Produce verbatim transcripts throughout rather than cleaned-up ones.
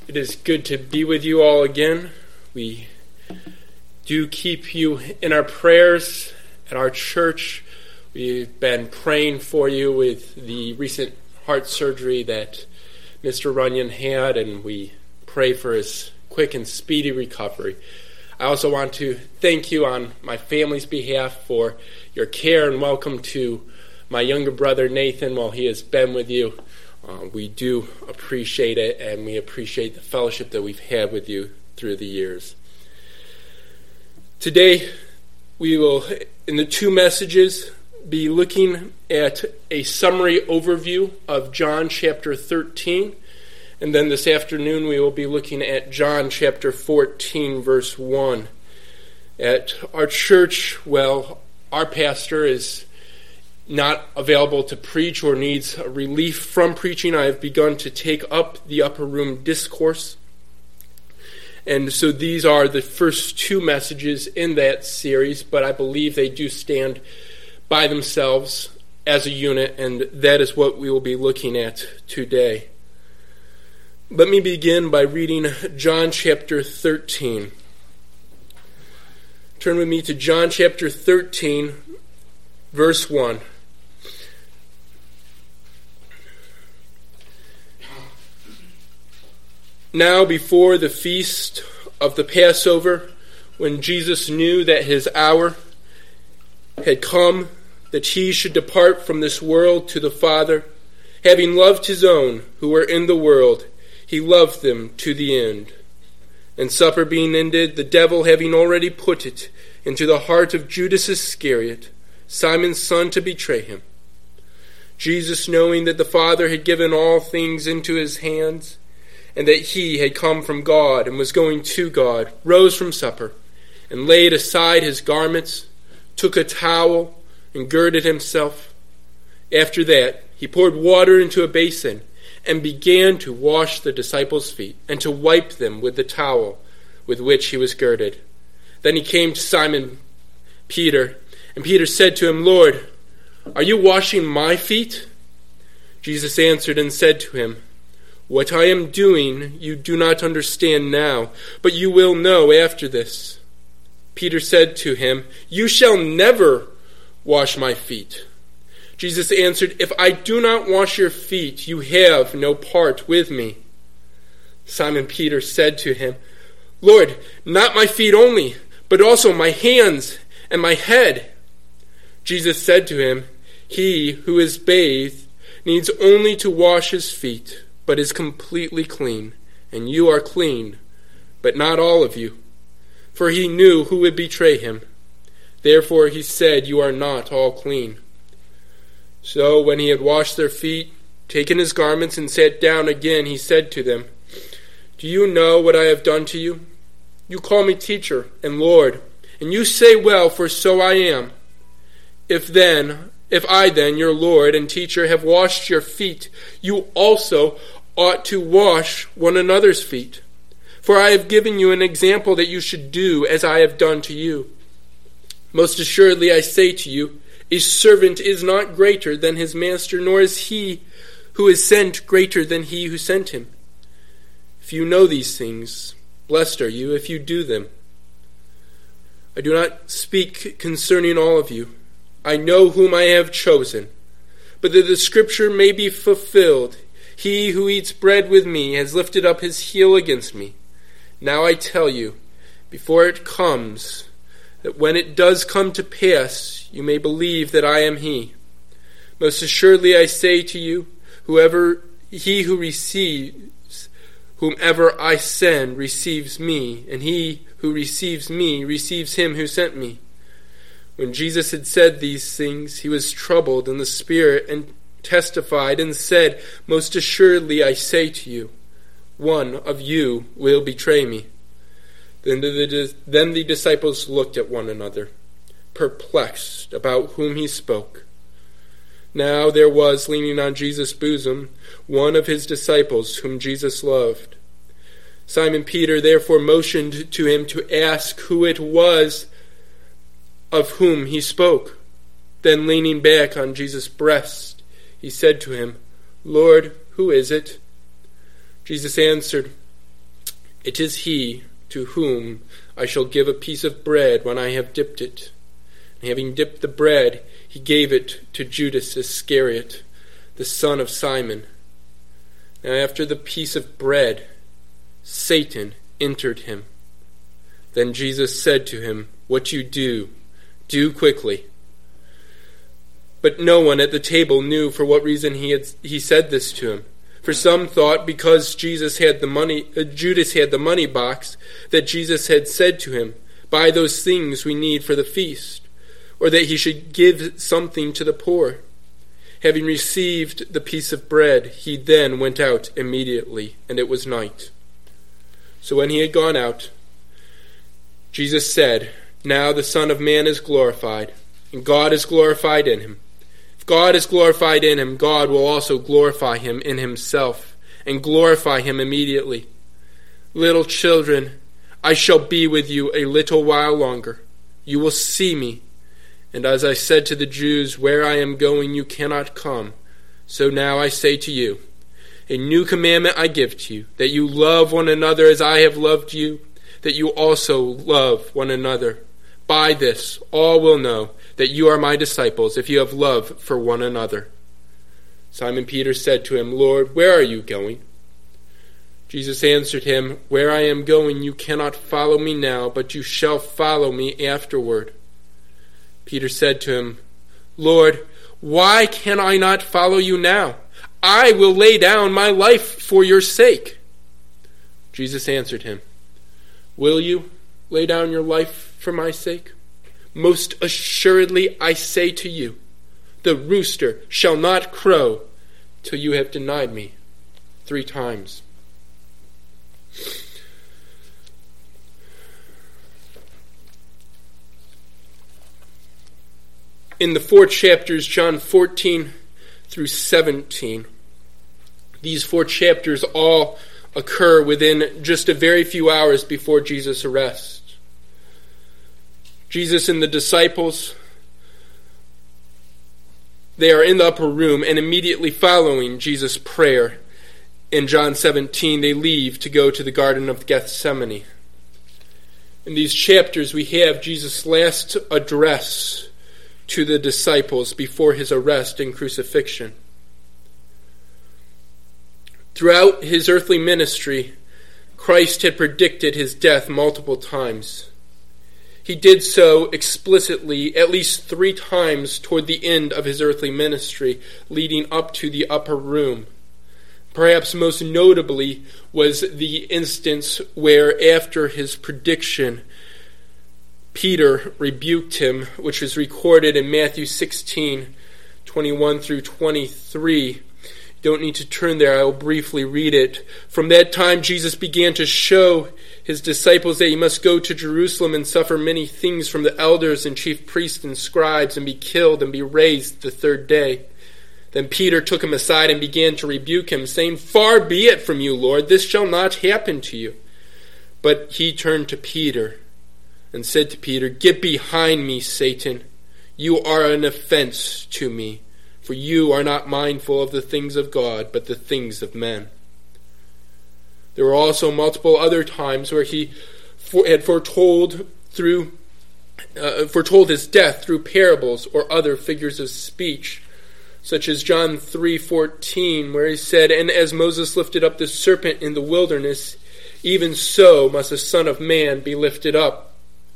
It is good to be with you all again. We do keep you in our prayers at our church. We've been praying for you with the recent heart surgery that Mister Runyon had, and we pray for his quick and speedy recovery. I also want to thank you on my family's behalf for your care and welcome to my younger brother Nathan while he has been with you. Uh, we do appreciate it, and we appreciate the fellowship that we've had with you through the years. Today, we will, in the two messages, be looking at a summary overview of John chapter thirteen, and then this afternoon we will be looking at John chapter fourteen, verse one. At our church, well, our pastor is not available to preach or needs relief from preaching. I have begun to take up the upper room discourse. And so these are the first two messages in that series, but I believe they do stand by themselves as a unit, and that is what we will be looking at today. Let me begin by reading John chapter thirteen. Turn with me to John chapter thirteen, verse one. Now before the feast of the Passover, when Jesus knew that his hour had come, that he should depart from this world to the Father, having loved his own who were in the world, he loved them to the end. And supper being ended, the devil having already put it into the heart of Judas Iscariot, Simon's son, to betray him, Jesus, knowing that the Father had given all things into his hands, and that he had come from God and was going to God, rose from supper, and laid aside his garments, took a towel, and girded himself. After that, he poured water into a basin, and began to wash the disciples' feet, and to wipe them with the towel with which he was girded. Then he came to Simon Peter, and Peter said to him, Lord, are you washing my feet? Jesus answered and said to him, What I am doing you do not understand now, but you will know after this. Peter said to him, You shall never wash my feet. Jesus answered, If I do not wash your feet, you have no part with me. Simon Peter said to him, Lord, not my feet only, but also my hands and my head. Jesus said to him, He who is bathed needs only to wash his feet, but is completely clean, and you are clean, but not all of you. For he knew who would betray him. Therefore he said, You are not all clean. So when he had washed their feet, taken his garments, and sat down again, he said to them, Do you know what I have done to you? You call me teacher and Lord, and you say well, for so I am. If then, if I then, your Lord and teacher, have washed your feet, you also ought to wash one another's feet. For I have given you an example that you should do as I have done to you. Most assuredly I say to you, a servant is not greater than his master, nor is he who is sent greater than he who sent him. If you know these things, blessed are you if you do them. I do not speak concerning all of you. I know whom I have chosen, but that the scripture may be fulfilled, He who eats bread with me has lifted up his heel against me. Now I tell you, before it comes, that when it does come to pass, you may believe that I am he. Most assuredly I say to you, whoever he who receives, whomever I send, receives me, and he who receives me receives him who sent me. When Jesus had said these things, he was troubled in the spirit and testified and said, Most assuredly I say to you, one of you will betray me. Then the, then the disciples looked at one another, perplexed about whom he spoke. Now there was leaning on Jesus' bosom one of his disciples whom Jesus loved. Simon Peter therefore motioned to him to ask who it was of whom he spoke. Then leaning back on Jesus' breast, he said to him, Lord, who is it? Jesus answered, It is he to whom I shall give a piece of bread when I have dipped it. And having dipped the bread, he gave it to Judas Iscariot, the son of Simon. Now after the piece of bread, Satan entered him. Then Jesus said to him, "What you do, do quickly." But no one at the table knew for what reason he had he said this to him. For some thought because Jesus had the money, uh, Judas had the money box, that Jesus had said to him, "Buy those things we need for the feast," or that he should give something to the poor. Having received the piece of bread, he then went out immediately, and it was night. So when he had gone out, Jesus said, "Now the Son of Man is glorified, and God is glorified in him. If God is glorified in him, God will also glorify him in himself, and glorify him immediately. Little children, I shall be with you a little while longer. You will see me. And as I said to the Jews, where I am going you cannot come. So now I say to you, a new commandment I give to you, that you love one another as I have loved you, that you also love one another. By this all will know that you are my disciples, if you have love for one another." Simon Peter said to him, "Lord, where are you going?" Jesus answered him, "Where I am going you cannot follow me now, but you shall follow me afterward." Peter said to him, "Lord, why can I not follow you now? I will lay down my life for your sake." Jesus answered him, "Will you lay down your life for my sake? Most assuredly I say to you, the rooster shall not crow till you have denied me three times." In the four chapters, John fourteen through seventeen, these four chapters all occur within just a very few hours before Jesus' arrest. Jesus and the disciples, they are in the upper room, and immediately following Jesus' prayer in John seventeen, they leave to go to the Garden of Gethsemane. In these chapters, we have Jesus' last address to the disciples before his arrest and crucifixion. Throughout his earthly ministry, Christ had predicted his death multiple times. He did so explicitly at least three times toward the end of his earthly ministry, leading up to the upper room. Perhaps most notably was the instance where, after his prediction, Peter rebuked him, which is recorded in Matthew sixteen, twenty-one through twenty-three. You don't need to turn there, I will briefly read it. "From that time Jesus began to show his disciples that he must go to Jerusalem and suffer many things from the elders and chief priests and scribes, and be killed and be raised the third day. Then Peter took him aside and began to rebuke him, saying, 'Far be it from you, Lord, this shall not happen to you.' But he turned to Peter and said to Peter, 'Get behind me, Satan. You are an offense to me, for you are not mindful of the things of God, but the things of men.'" There were also multiple other times where he for, had foretold through uh, foretold his death through parables or other figures of speech, such as John three fourteen, where he said, "And as Moses lifted up the serpent in the wilderness, even so must the Son of Man be lifted up."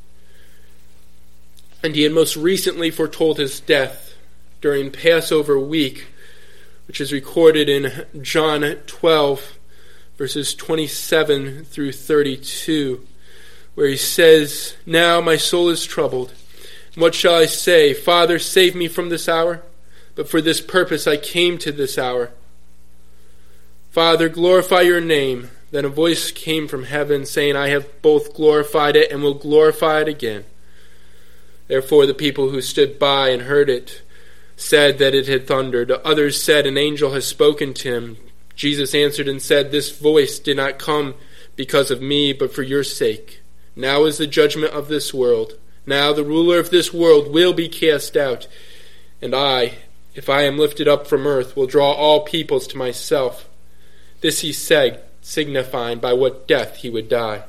And he had most recently foretold his death during Passover week, which is recorded in John twelve, verses twenty-seven through thirty-two, where he says, "Now my soul is troubled. What shall I say? Father, save me from this hour? But for this purpose I came to this hour. Father, glorify your name." Then a voice came from heaven saying, "I have both glorified it and will glorify it again." Therefore the people who stood by and heard it said that it had thundered. Others said, "An angel has spoken to him." Jesus answered and said, "This voice did not come because of me, but for your sake. Now is the judgment of this world. Now the ruler of this world will be cast out. And I, if I am lifted up from earth, will draw all peoples to myself." This he said, signifying by what death he would die.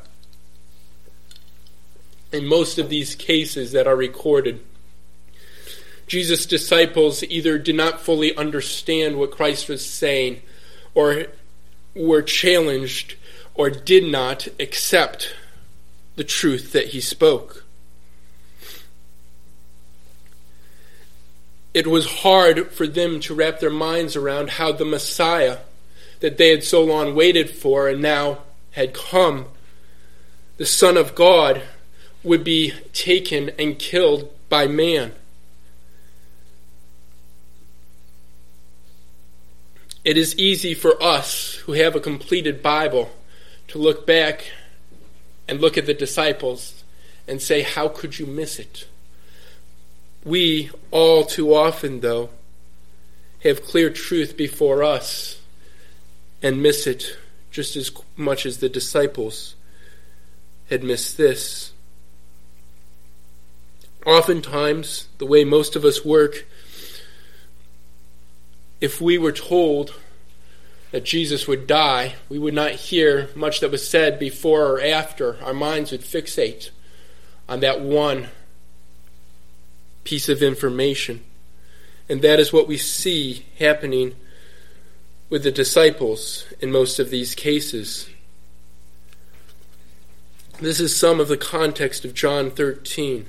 In most of these cases that are recorded, Jesus' disciples either did not fully understand what Christ was saying, or were challenged, or did not accept the truth that he spoke. It was hard for them to wrap their minds around how the Messiah that they had so long waited for and now had come, the Son of God, would be taken and killed by man. It is easy for us who have a completed Bible to look back and look at the disciples and say, how could you miss it? We, all too often, though, have clear truth before us and miss it just as much as the disciples had missed this. Oftentimes, the way most of us work, if we were told that Jesus would die, we would not hear much that was said before or after. Our minds would fixate on that one piece of information. And that is what we see happening with the disciples in most of these cases. This is some of the context of John thirteen.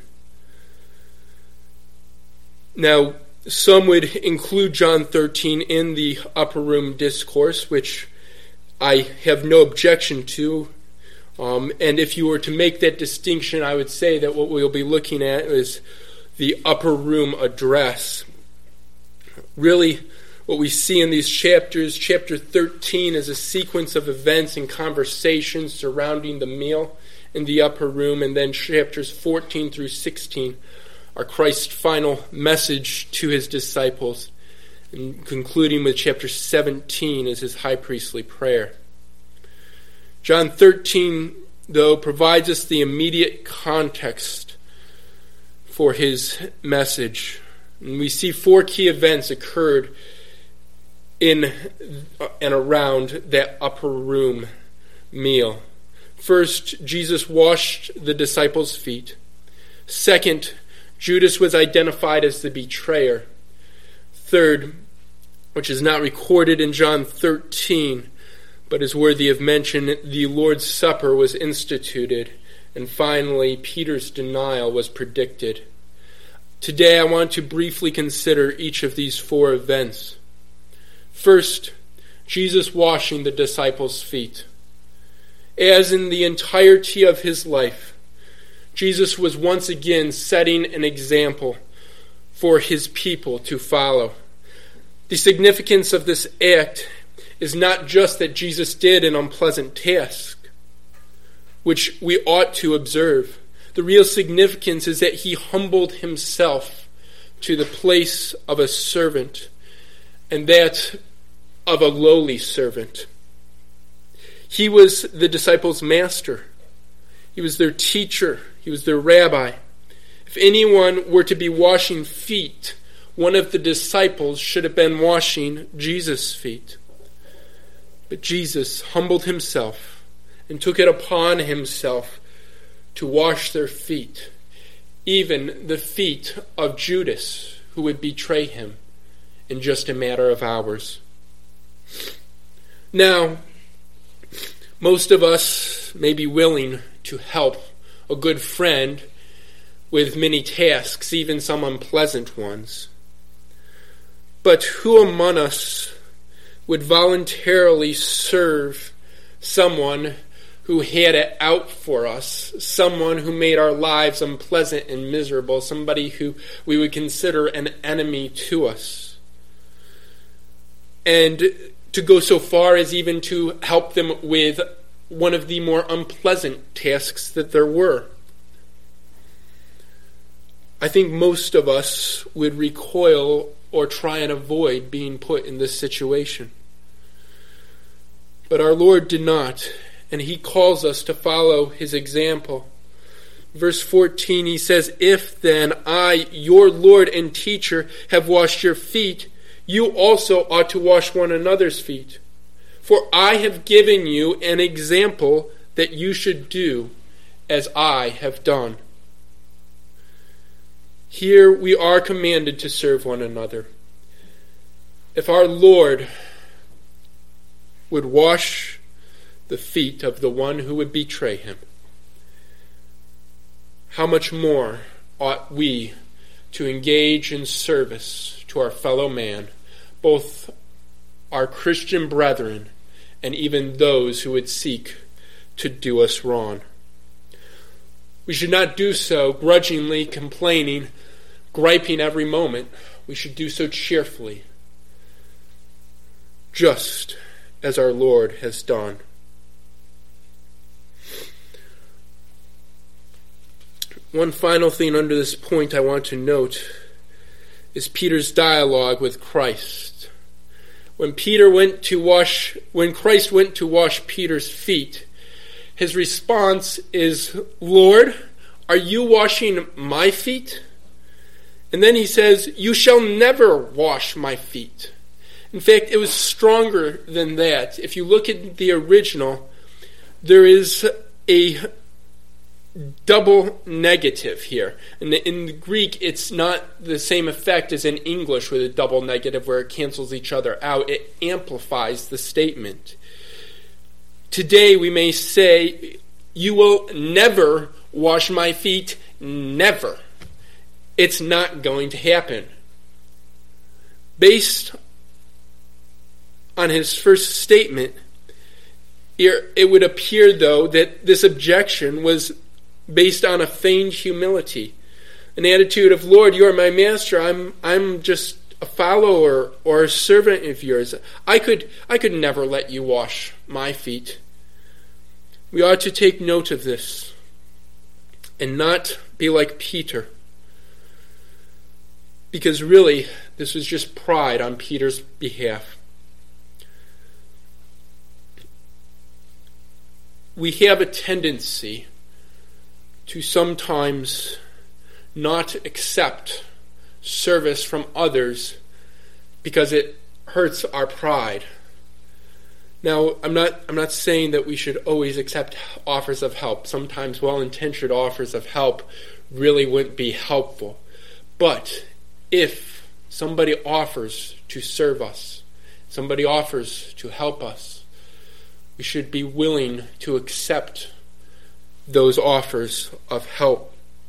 Now, some would include John thirteen in the upper room discourse, which I have no objection to. Um, and if you were to make that distinction, I would say that what we'll be looking at is the upper room address. Really, what we see in these chapters, chapter thirteen is a sequence of events and conversations surrounding the meal in the upper room, and then chapters fourteen through sixteen are Christ's final message to his disciples, and concluding with chapter seventeen is his high priestly prayer. John thirteen, though, provides us the immediate context for his message. And we see four key events occurred in and around that upper room meal. First, Jesus washed the disciples' feet. Second, Judas was identified as the betrayer. Third, which is not recorded in John thirteen, but is worthy of mention, the Lord's Supper was instituted. And finally, Peter's denial was predicted. Today, I want to briefly consider each of these four events. First, Jesus washing the disciples' feet. As in the entirety of his life, Jesus was once again setting an example for his people to follow. The significance of this act is not just that Jesus did an unpleasant task, which we ought to observe. The real significance is that he humbled himself to the place of a servant, and that of a lowly servant. He was the disciples' master. He was their teacher. He was their rabbi. If anyone were to be washing feet, one of the disciples should have been washing Jesus' feet. But Jesus humbled himself and took it upon himself to wash their feet, even the feet of Judas, who would betray him in just a matter of hours. Now, most of us may be willing to help a good friend with many tasks, even some unpleasant ones. But who among us would voluntarily serve someone who had it out for us, someone who made our lives unpleasant and miserable, somebody who we would consider an enemy to us? And to go so far as even to help them with one of the more unpleasant tasks that there were. I think most of us would recoil or try and avoid being put in this situation. But our Lord did not, and he calls us to follow his example. Verse fourteen, he says, "If then I, your Lord and teacher, have washed your feet, you also ought to wash one another's feet. For I have given you an example that you should do as I have done. Here we are commanded to serve one another. If our Lord would wash the feet of the one who would betray him, how much more ought we to engage in service to our fellow man, both our Christian brethren and even those who would seek to do us wrong. We should not do so grudgingly, complaining, griping every moment. We should do so cheerfully, just as our Lord has done. One final thing under this point I want to note is Peter's dialogue with Christ. When Peter went to wash, when Christ went to wash Peter's feet, his response is, "Lord, are you washing my feet?" And then he says, "You shall never wash my feet." In fact, it was stronger than that. If you look at the original, there is a double negative here. In the, in the Greek, it's not the same effect as in English with a double negative where it cancels each other out. It amplifies the statement. Today we may say, "You will never wash my feet." Never. It's not going to happen. Based on his first statement, it would appear, though, that this objection was based on a feigned humility, an attitude of, "Lord, you are my master. I'm I'm just a follower or a servant of yours. I could I could never let you wash my feet." We ought to take note of this and not be like Peter, because really this was just pride on Peter's behalf. We have a tendency to sometimes not accept service from others because it hurts our pride. Now, I'm not I'm not saying that we should always accept offers of help. Sometimes well-intentioned offers of help really wouldn't be helpful. But if somebody offers to serve us, somebody offers to help us, we should be willing to accept those offers of help.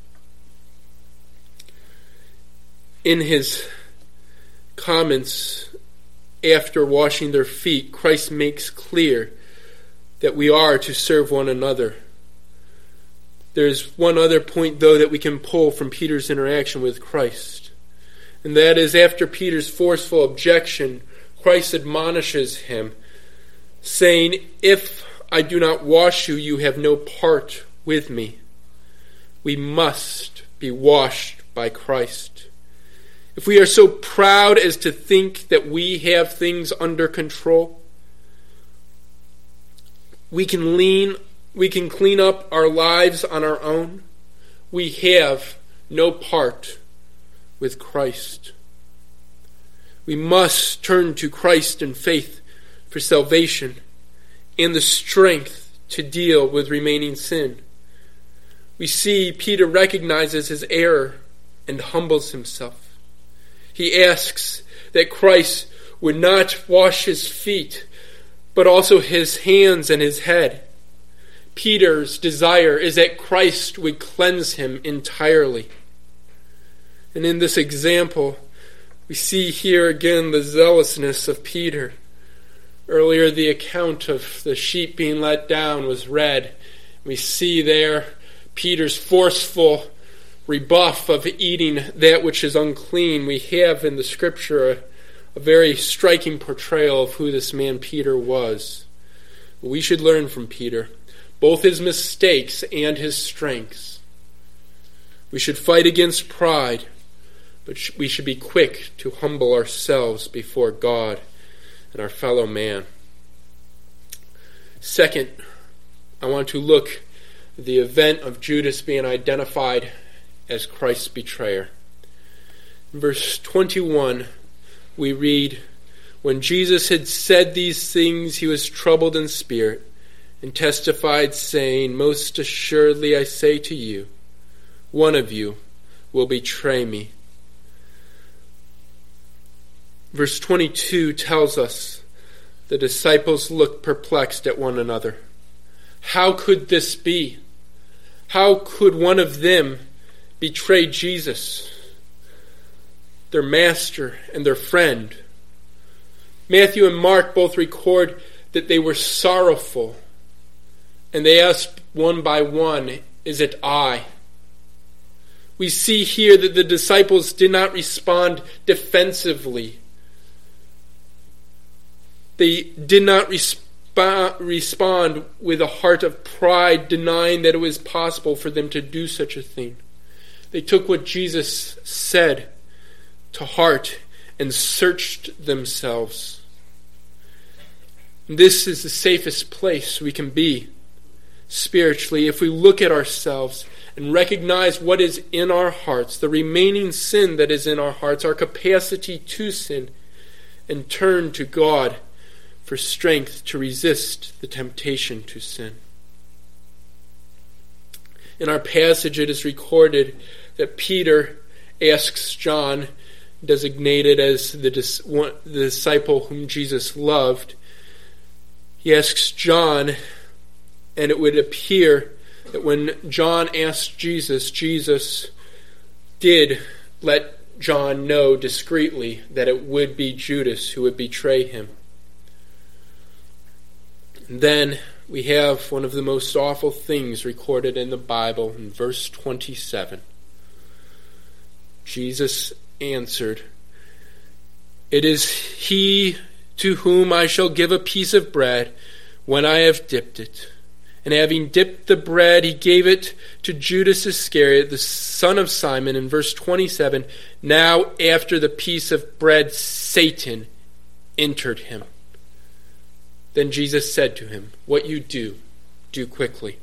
In his comments after washing their feet, Christ makes clear that we are to serve one another. There's one other point, though, that we can pull from Peter's interaction with Christ. And that is, after Peter's forceful objection, Christ admonishes him, saying, "If I do not wash you, you have no part with me." We must be washed by Christ. If we are so proud as to think that we have things under control, we can lean, we can clean up our lives on our own. We have no part with Christ. We must turn to Christ in faith for salvation and the strength to deal with remaining sin. We see Peter recognizes his error and humbles himself. He asks that Christ would not wash his feet, but also his hands and his head. Peter's desire is that Christ would cleanse him entirely. And in this example, we see here again the zealousness of Peter. Earlier, the account of the sheep being let down was read. We see there Peter's forceful rebuff of eating that which is unclean. We have in the scripture a, a very striking portrayal of who this man Peter was. We should learn from Peter, both his mistakes and his strengths. We should fight against pride, but we should be quick to humble ourselves before God and our fellow man. Second, I want to look at the event of Judas being identified as Christ's betrayer. In verse twenty-one, we read, When Jesus had said these things, he was troubled in spirit, and testified, saying, Most assuredly I say to you, one of you will betray me. Verse twenty-two tells us the disciples looked perplexed at one another. How could this be? How could one of them betray Jesus, their master and their friend? Matthew and Mark both record that they were sorrowful, and they asked one by one, Is it I? We see here that the disciples did not respond defensively. They did not resp- respond with a heart of pride, denying that it was possible for them to do such a thing. They took what Jesus said to heart and searched themselves. This is the safest place we can be spiritually if we look at ourselves and recognize what is in our hearts, the remaining sin that is in our hearts, our capacity to sin, and turn to God for strength to resist the temptation to sin. In our passage, it is recorded that Peter asks John, designated as the, dis- one, the disciple whom Jesus loved, he asks John, and it would appear that when John asked Jesus, Jesus did let John know discreetly that it would be Judas who would betray him. And then we have one of the most awful things recorded in the Bible in verse twenty-seven. Jesus answered, It is he to whom I shall give a piece of bread when I have dipped it. And having dipped the bread, he gave it to Judas Iscariot, the son of Simon. In verse twenty-seven, now after the piece of bread, Satan entered him. Then Jesus said to him, What you do, do quickly.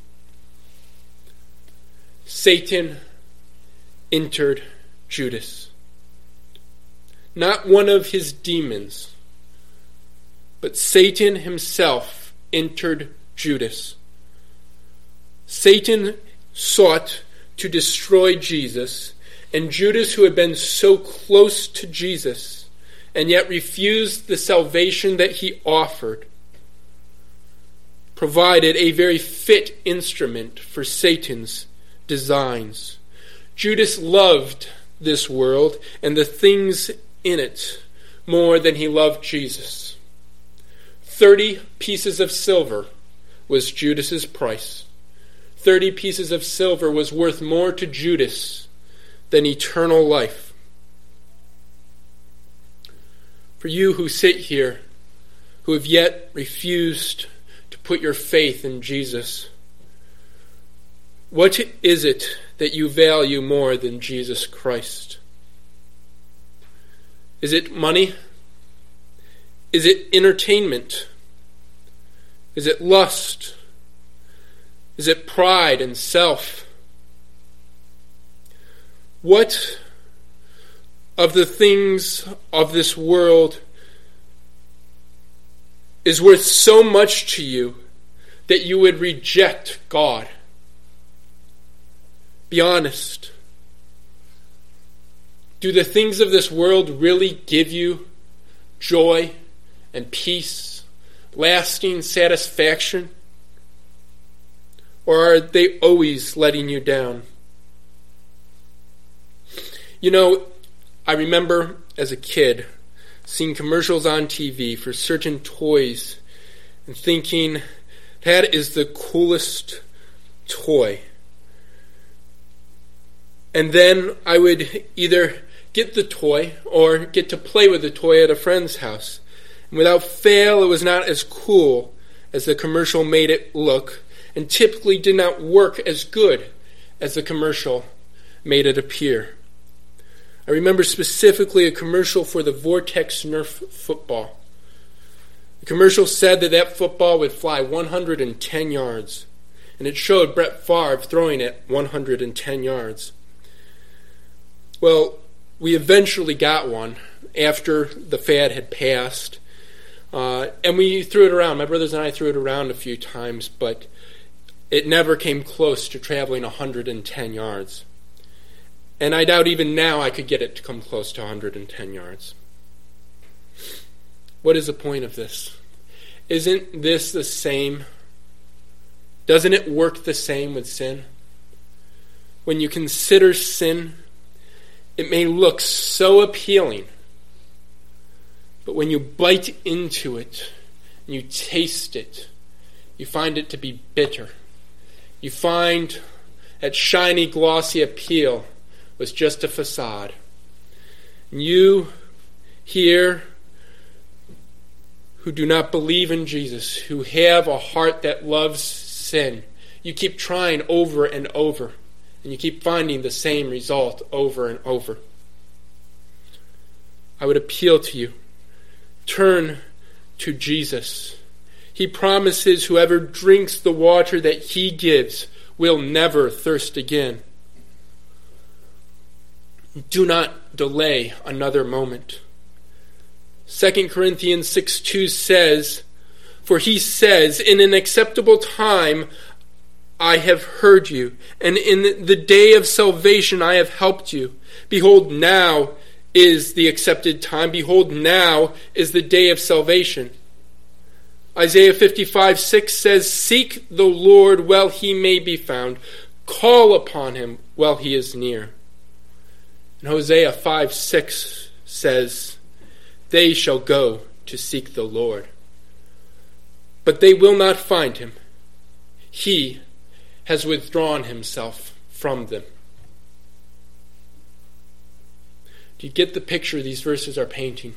Satan entered Judas. Not one of his demons, but Satan himself entered Judas. Satan sought to destroy Jesus, and Judas, who had been so close to Jesus and yet refused the salvation that he offered, provided a very fit instrument for Satan's designs. Judas loved this world and the things in it more than he loved Jesus. Thirty pieces of silver was Judas's price. Thirty pieces of silver was worth more to Judas than eternal life. For you who sit here, who have yet refused to put your faith in Jesus, what is it that you value more than Jesus Christ? Is it money? Is it entertainment? Is it lust? Is it pride and self? What of the things of this world is worth so much to you that you would reject God? Be honest. Do the things of this world really give you joy and peace, lasting satisfaction? Or are they always letting you down? You know, I remember as a kid seeing commercials on T V for certain toys and thinking, that is the coolest toy. And then I would either get the toy or get to play with the toy at a friend's house. And without fail, it was not as cool as the commercial made it look, and typically did not work as good as the commercial made it appear. I remember specifically a commercial for the Vortex Nerf football. The commercial said that that football would fly one hundred ten yards, and it showed Brett Favre throwing it one hundred ten yards. Well, we eventually got one after the fad had passed, Uh, and we threw it around. My brothers and I threw it around a few times, but it never came close to traveling one hundred ten yards. And I doubt even now I could get it to come close to one hundred ten yards. What is the point of this? Isn't this the same? Doesn't it work the same with sin? When you consider sin, it may look so appealing, but when you bite into it and you taste it, you find it to be bitter. You find that shiny, glossy appeal was just a facade. And you here who do not believe in Jesus, who have a heart that loves sin, you keep trying over and over, and you keep finding the same result over and over. I would appeal to you, turn to Jesus. He promises whoever drinks the water that he gives will never thirst again. Do not delay another moment. Second Corinthians six two says, "For he says, in an acceptable time I have heard you, and in the day of salvation I have helped you. Behold, now is the accepted time. Behold, now is the day of salvation." Isaiah fifty-five six says, "Seek the Lord while he may be found. Call upon him while he is near." And Hosea five six says, "They shall go to seek the Lord, but they will not find him. He has withdrawn himself from them." Do you get the picture these verses are painting?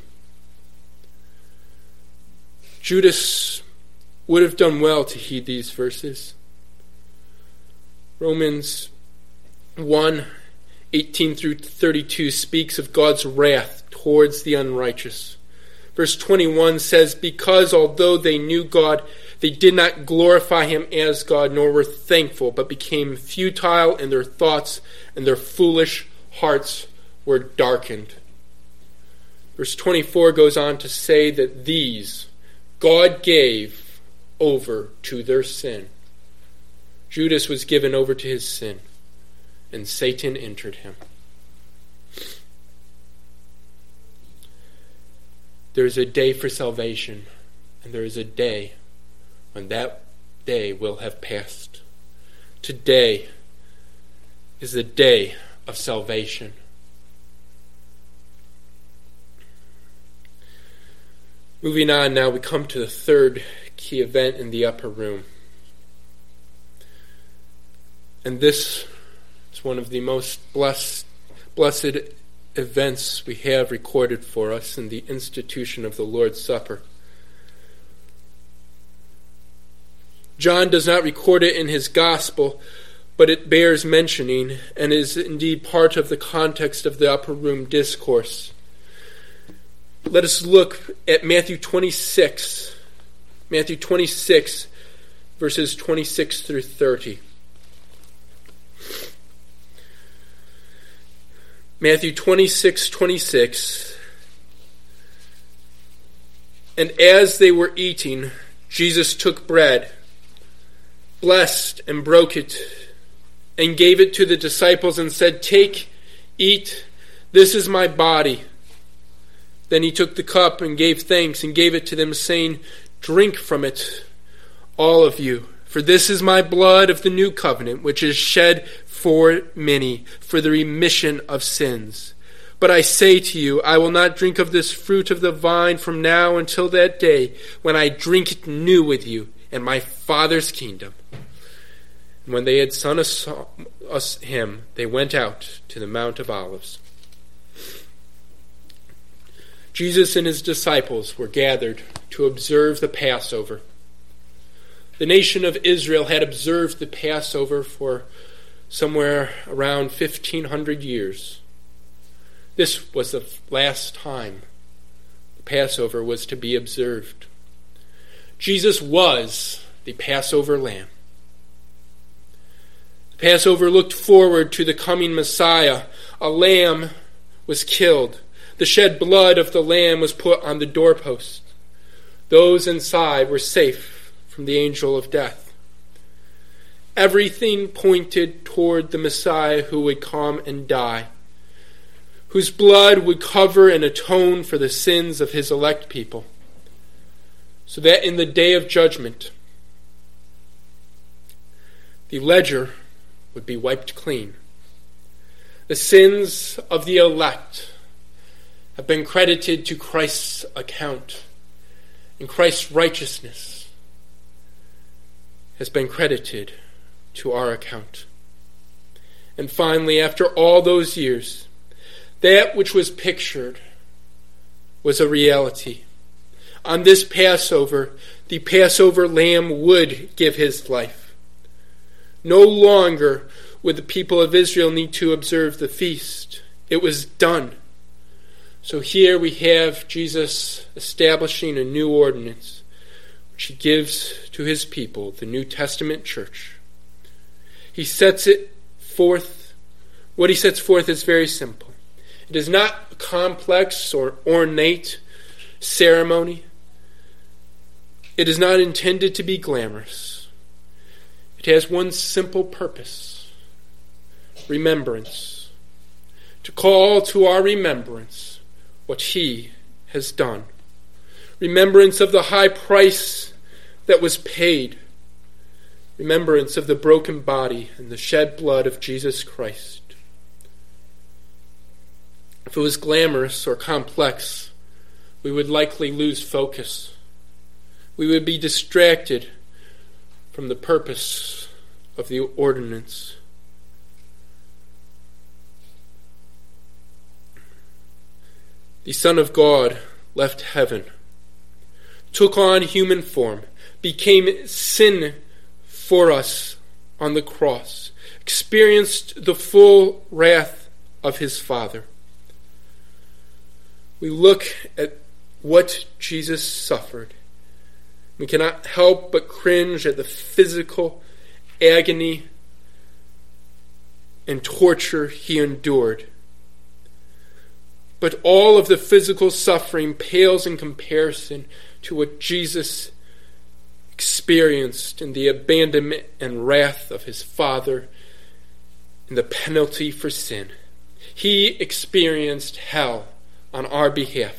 Judas would have done well to heed these verses. Romans one eighteen through thirty-two speaks of God's wrath towards the unrighteous. Verse twenty-one says, "Because although they knew God, they did not glorify him as God, nor were thankful, but became futile in their thoughts, and their foolish hearts were darkened." Verse twenty-four goes on to say that these God gave over to their sin. Judas was given over to his sin, and Satan entered him. There is a day for salvation, and there is a day when that day will have passed. Today is the day of salvation. Moving on now, we come to the third key event in the upper room. And this is one of the most blessed, blessed events we have recorded for us in the institution of the Lord's Supper. John does not record it in his gospel, but it bears mentioning and is indeed part of the context of the upper room discourse. Let us look at Matthew twenty-six, Matthew twenty-six, verses twenty-six through thirty. Matthew twenty-six, twenty-six. "And as they were eating, Jesus took bread, blessed and broke it, and gave it to the disciples and said, 'Take, eat, this is my body.' Then he took the cup and gave thanks and gave it to them, saying, 'Drink from it, all of you, for this is my blood of the new covenant, which is shed for many for the remission of sins. But I say to you, I will not drink of this fruit of the vine from now until that day when I drink it new with you in my Father's kingdom.' And when they had sung a hymn, they went out to the Mount of Olives." Jesus and his disciples were gathered to observe the Passover. The nation of Israel had observed the Passover for somewhere around fifteen hundred years. This was the last time the Passover was to be observed. Jesus was the Passover lamb. The Passover looked forward to the coming Messiah. A lamb was killed. The shed blood of the lamb was put on the doorpost. Those inside were safe from the angel of death. Everything pointed toward the Messiah who would come and die, whose blood would cover and atone for the sins of his elect people, so that in the day of judgment, the ledger would be wiped clean. The sins of the elect have been credited to Christ's account, and Christ's righteousness has been credited to our account. And finally, after all those years, that which was pictured was a reality. On this Passover, the Passover lamb would give his life. No longer would the people of Israel need to observe the feast. It was done. So here we have Jesus establishing a new ordinance, which he gives to his people, the New Testament church. He sets it forth. What he sets forth is very simple. It is not a complex or ornate ceremony. It is not intended to be glamorous. It has one simple purpose: remembrance. To call to our remembrance what he has done. Remembrance of the high price that was paid. Remembrance of the broken body and the shed blood of Jesus Christ. If it was glamorous or complex, we would likely lose focus. We would be distracted from the purpose of the ordinance. The Son of God left heaven, took on human form, became sin for us on the cross, experienced the full wrath of his Father. We look at what Jesus suffered. We cannot help but cringe at the physical agony and torture he endured. But all of the physical suffering pales in comparison to what Jesus experienced in the abandonment and wrath of his Father and the penalty for sin. He experienced hell on our behalf.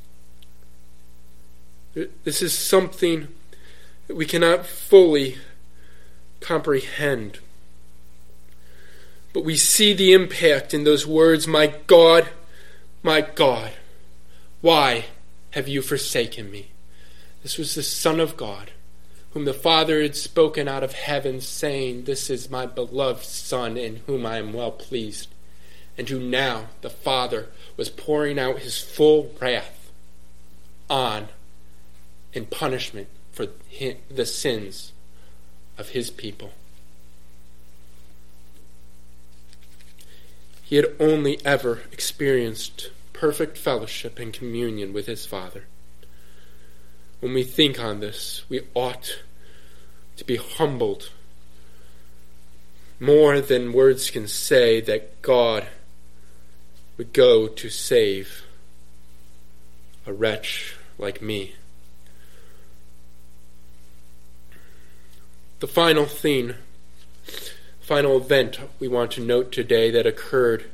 This is something that we cannot fully comprehend. But we see the impact in those words, "My God, my God, why have you forsaken me?" This was the Son of God, whom the Father had spoken out of heaven, saying, "This is my beloved Son, in whom I am well pleased," and who now the Father was pouring out his full wrath on in punishment for the sins of his people. He had only ever experienced perfect fellowship and communion with his Father. When we think on this, we ought to be humbled more than words can say that God would go to save a wretch like me. The final thing, final event we want to note today that occurred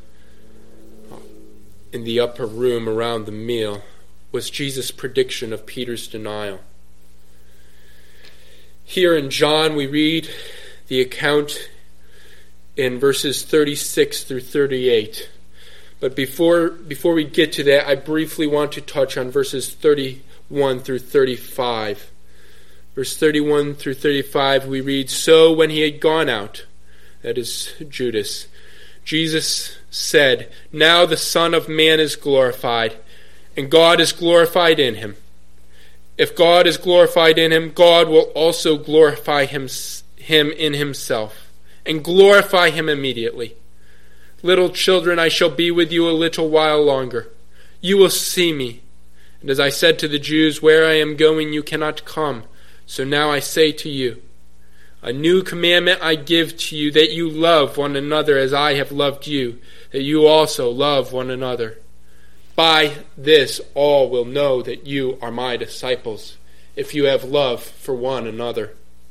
in the upper room around the meal was Jesus' prediction of Peter's denial. Here in John we read the account in verses thirty-six through thirty-eight. But before before we get to that, I briefly want to touch on verses thirty-one through thirty-five. Verse thirty-one through thirty-five, we read, "So when he had gone out," that is Judas, "Jesus said, 'Now the Son of Man is glorified, and God is glorified in him. If God is glorified in him, God will also glorify him, him in himself, and glorify him immediately. Little children, I shall be with you a little while longer. You will see me. And as I said to the Jews, where I am going, you cannot come. So now I say to you, a new commandment I give to you, that you love one another as I have loved you, that you also love one another. By this all will know that you are my disciples, if you have love for one another.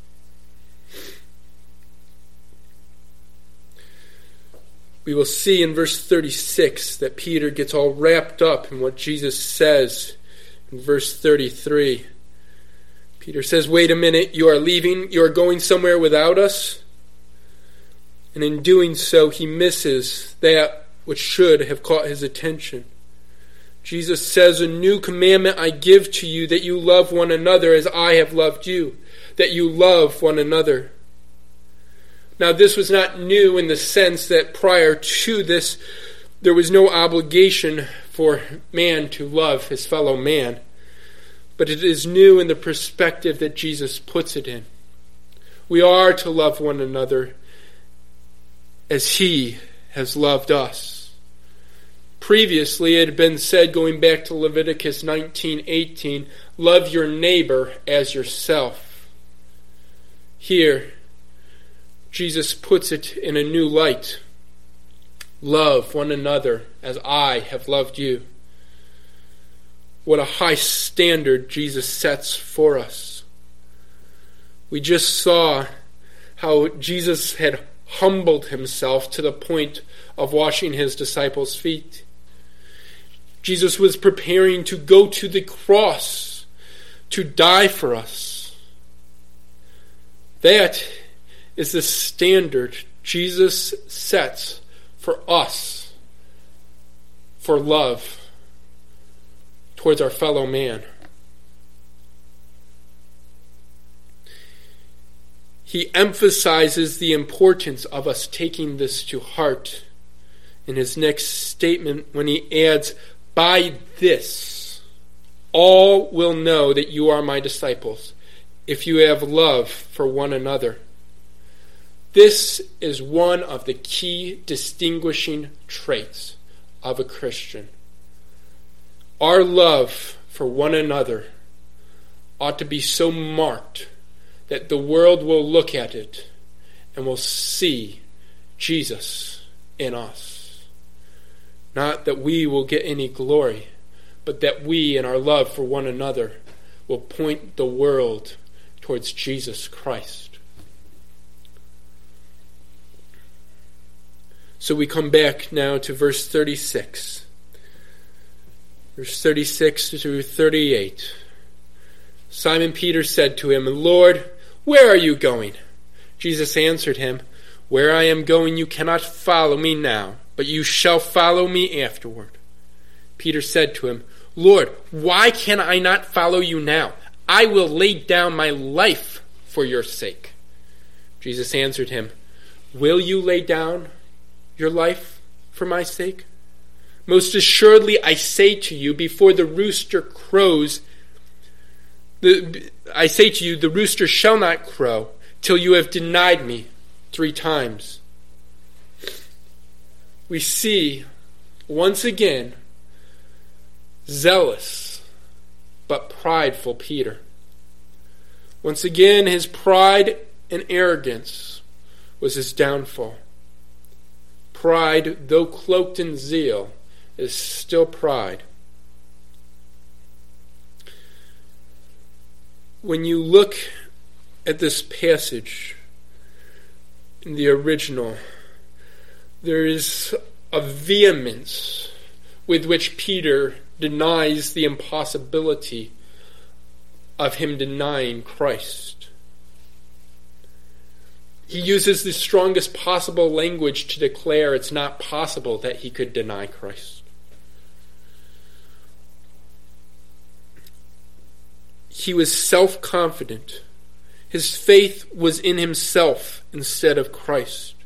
We will see in verse thirty-six that Peter gets all wrapped up in what Jesus says in verse thirty-three. Peter says, wait a minute, you are leaving, you are going somewhere without us? And in doing so, he misses that which should have caught his attention. Jesus says, a new commandment I give to you, that you love one another as I have loved you, that you love one another. Now, this was not new in the sense that prior to this, there was no obligation for man to love his fellow man. But it is new in the perspective that Jesus puts it in. We are to love one another as he has loved us. Previously, it had been said, going back to Leviticus nineteen eighteen, love your neighbor as yourself. Here, Jesus puts it in a new light. Love one another as I have loved you. What a high standard Jesus sets for us. We just saw how Jesus had humbled himself to the point of washing his disciples' feet. Jesus was preparing to go to the cross to die for us. That is the standard Jesus sets for us for love towards our fellow man. He emphasizes the importance of us taking this to heart in his next statement when he adds, by this, all will know that you are my disciples, if you have love for one another. This is one of the key distinguishing traits of a Christian. Our love for one another ought to be so marked that the world will look at it and will see Jesus in us. Not that we will get any glory, but that we in our love for one another will point the world towards Jesus Christ. So we come back now to verse thirty-six. Verse thirty-six through thirty-eight. Simon Peter said to him, Lord, where are you going? Jesus answered him, where I am going you cannot follow me now, but you shall follow me afterward. Peter said to him, Lord, why can I not follow you now? I will lay down my life for your sake. Jesus answered him, will you lay down your life for my sake? Most assuredly I say to you, before the rooster crows, the, I say to you, the rooster shall not crow till you have denied me three times. We see, once again, zealous but prideful Peter. Once again, his pride and arrogance was his downfall. Pride, though cloaked in zeal, is still pride. When you look at this passage in the original, there is a vehemence with which Peter denies the impossibility of him denying Christ. He uses the strongest possible language to declare it's not possible that he could deny Christ. He was self-confident. His faith was in himself instead of Christ.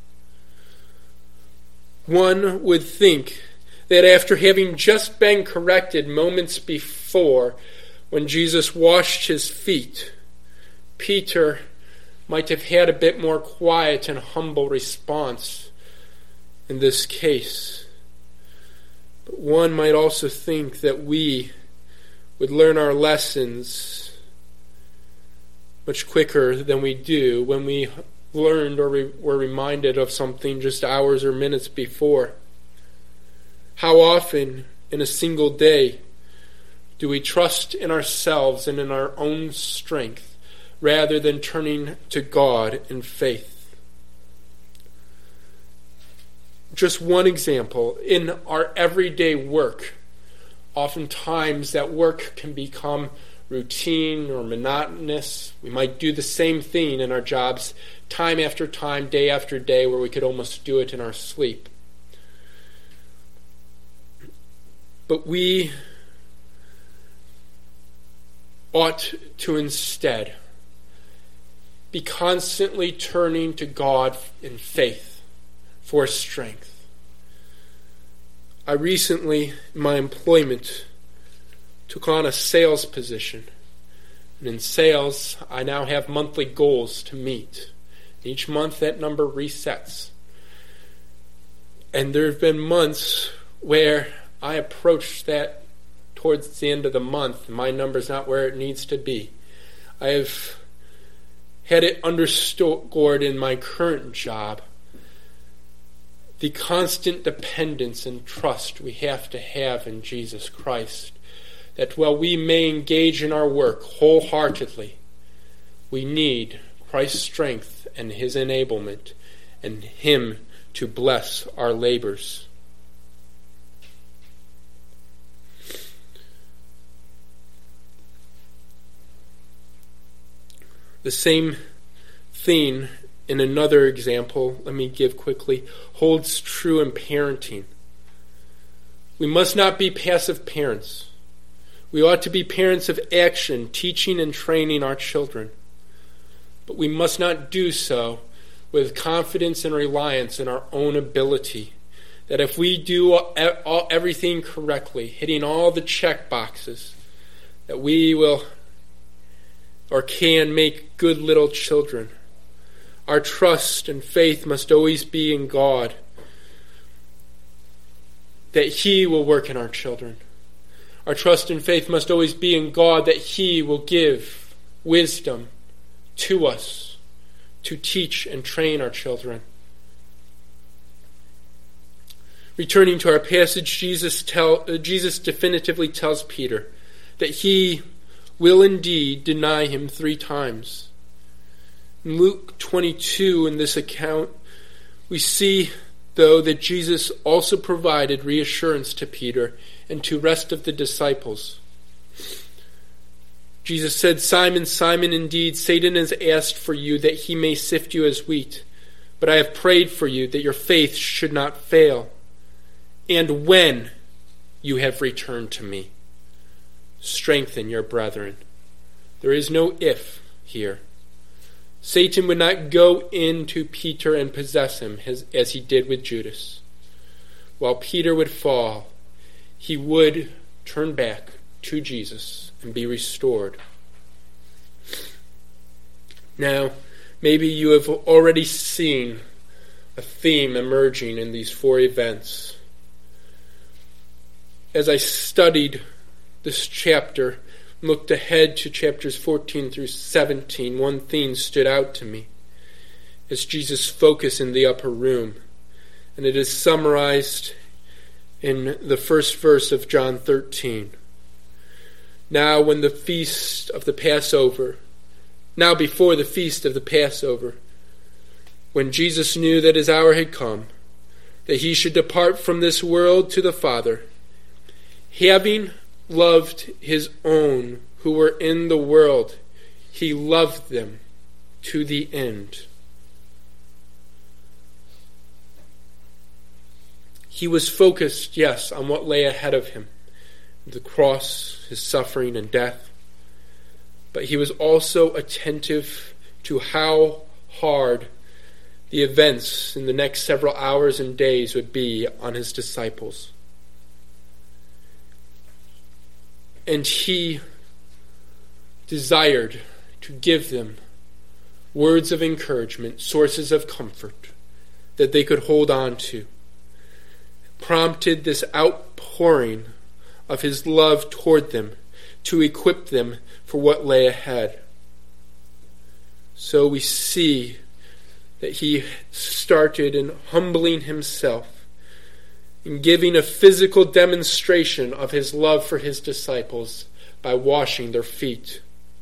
One would think that after having just been corrected moments before when Jesus washed his feet, Peter might have had a bit more quiet and humble response in this case. But one might also think that we would learn our lessons much quicker than we do when we learned or re- were reminded of something just hours or minutes before. How often in a single day Do we trust in ourselves and in our own strength rather than turning to God in faith? Just one example, in our everyday work, oftentimes that work can become routine or monotonous. We might do the same thing in our jobs time after time, day after day, where we could almost do it in our sleep. But we ought to instead be constantly turning to God in faith for strength. I recently, in my employment, took on a sales position. And in sales, I now have monthly goals to meet. Each month that number resets. And there have been months where I approached that towards the end of the month, and my number's not where it needs to be. I have had it underscored in my current job, the constant dependence and trust we have to have in Jesus Christ, that while we may engage in our work wholeheartedly, we need Christ's strength and his enablement and him to bless our labors. The same theme in another example, let me give quickly, holds true in parenting. We must not be passive parents. We ought to be parents of action, teaching and training our children. But we must not do so with confidence and reliance in our own ability. That if we do all, all, everything correctly, hitting all the check boxes, that we will or can make good little children. Our trust and faith must always be in God, that he will work in our children. Our trust and faith must always be in God, that he will give wisdom to us to teach and train our children. Returning to our passage, Jesus, tell, uh, Jesus definitively tells Peter that he will indeed deny him three times. In Luke twenty-two, in this account, we see, though, that Jesus also provided reassurance to Peter and to the rest of the disciples. Jesus said, "Simon, Simon, indeed, Satan has asked for you that he may sift you as wheat. But I have prayed for you that your faith should not fail. And when you have returned to me, strengthen your brethren." There is no if here. Satan would not go into Peter and possess him as, as he did with Judas. While Peter would fall, he would turn back to Jesus and be restored. Now, maybe you have already seen a theme emerging in these four events. As I studied this chapter, looked ahead to chapters fourteen through seventeen, one theme stood out to me as Jesus' focus in the upper room. And it is summarized in the first verse of John thirteen. Now when the feast of the Passover, now before the feast of the Passover, when Jesus knew that his hour had come, that he should depart from this world to the Father, having loved his own who were in the world, he loved them to the end. He was focused, yes, on what lay ahead of him, the cross, his suffering and death. But he was also attentive to how hard the events in the next several hours and days would be on his disciples. And he desired to give them words of encouragement, sources of comfort that they could hold on to. Prompted this outpouring of his love toward them to equip them for what lay ahead. So we see that he started in humbling himself, in giving a physical demonstration of his love for his disciples by washing their feet.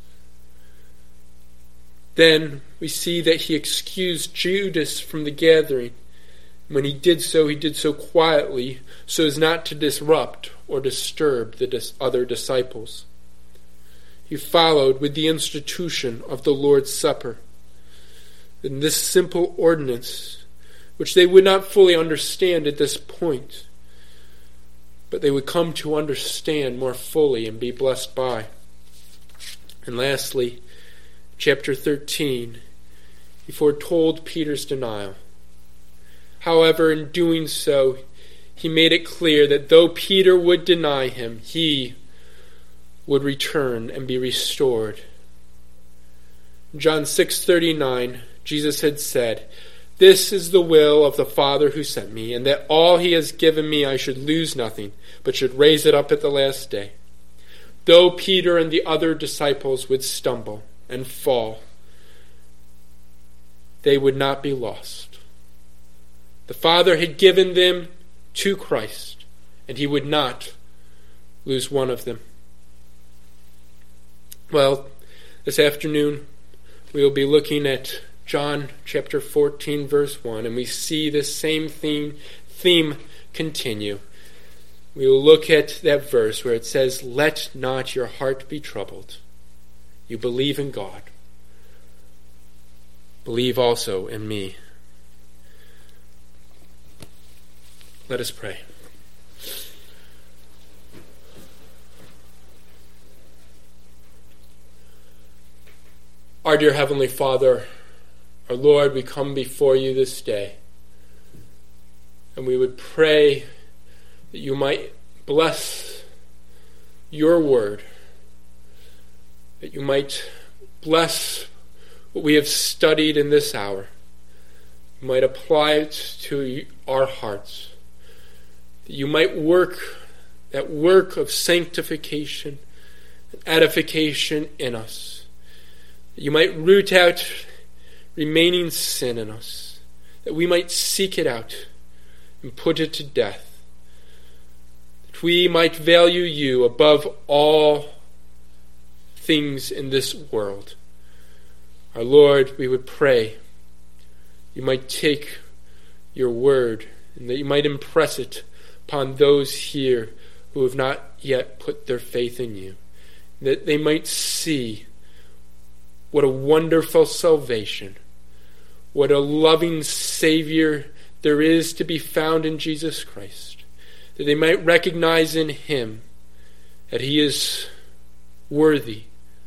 Then we see that he excused Judas from the gathering. When he did so, he did so quietly, so as not to disrupt or disturb the dis- other disciples. He followed with the institution of the Lord's Supper. And this simple ordinance, which they would not fully understand at this point, but they would come to understand more fully and be blessed by. And lastly, chapter thirteen, he foretold Peter's denial. However, in doing so, he made it clear that though Peter would deny him, he would return and be restored. In John six thirty-nine, Jesus had said, "This is the will of the Father who sent me, and that all he has given me I should lose nothing, but should raise it up at the last day." Though Peter and the other disciples would stumble and fall, they would not be lost. The Father had given them to Christ, and he would not lose one of them. Well, this afternoon we will be looking at John chapter fourteen, verse one, and we see this same theme, theme continue. We will look at that verse where it says, "Let not your heart be troubled. You believe in God. Believe also in me." Let us pray. Our dear Heavenly Father, our Lord, we come before you this day, and we would pray that you might bless your word, that you might bless what we have studied in this hour, you might apply it to our hearts, that you might work that work of sanctification and edification in us, that you might root out remaining sin in us, that we might seek it out and put it to death, that we might value you above all things in this world. Our Lord, we would pray you might take your word and that you might impress it upon those here who have not yet put their faith in you, that they might see what a wonderful salvation, what a loving Savior there is to be found in Jesus Christ, that they might recognize in him that he is worthy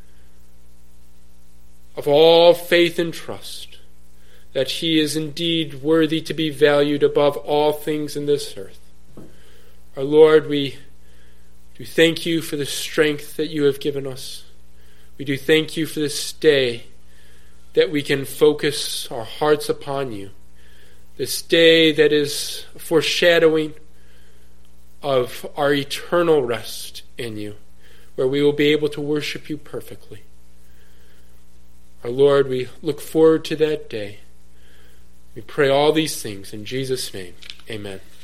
of all faith and trust, that he is indeed worthy to be valued above all things in this earth. Our Lord, we do thank you for the strength that you have given us. We do thank you for this day that we can focus our hearts upon you. This day that is a foreshadowing of our eternal rest in you, where we will be able to worship you perfectly. Our Lord, we look forward to that day. We pray all these things in Jesus' name. Amen.